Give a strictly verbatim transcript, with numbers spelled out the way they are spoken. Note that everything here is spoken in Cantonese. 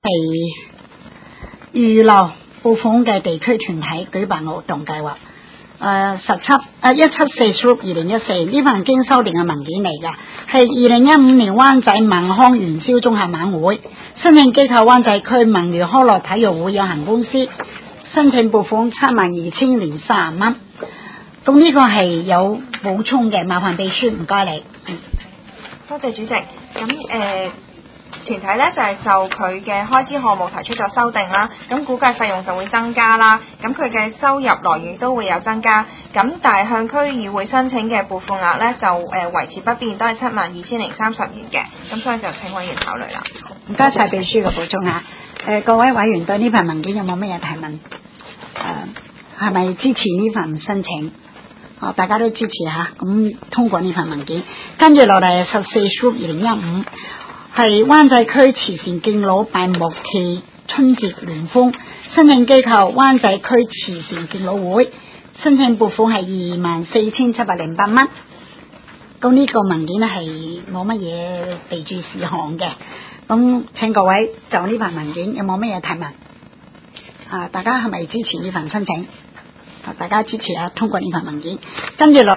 預留部分嘅地區團體舉辦活動計劃。誒十七誒一七四 group 二零一四呢份經修訂嘅文件嚟㗎，係二零一五年灣仔萬康元宵綜合晚會，申請機構灣仔區文娛康樂體育會有限公司，申請撥款七萬二千零三十蚊。咁呢個係有補充嘅，麻煩秘書唔該你。嗯， 多謝主席。咁誒。呃團體咧就係、是、就佢嘅開支項目提出咗修訂啦，咁估計費用就會增加啦，咁佢嘅收入來源都會有增加，咁但係向區議會申請嘅撥款額咧就誒、呃、維持不變，都係七萬二千零三十元嘅，咁所以就請委員考慮啦。 唔該晒秘書嘅補充啊！誒、呃、各位委員對呢份文件有冇乜嘢提問？誒係咪支持呢份申請？哦，大家都支持嚇，咁通過呢份文件，跟住落嚟十四 group 二零一五。係灣仔區慈善敬老辦木器春節聯歡，申請機構灣仔區慈善敬老會，申請撥款係二萬四千七百零八蚊。咁呢個文件咧係冇乜嘢備註事項嘅。咁請各位就呢份文件有冇乜嘢提問？啊，大家係咪支持呢份申請？啊，大家支持啊，通過呢份文件，跟住落。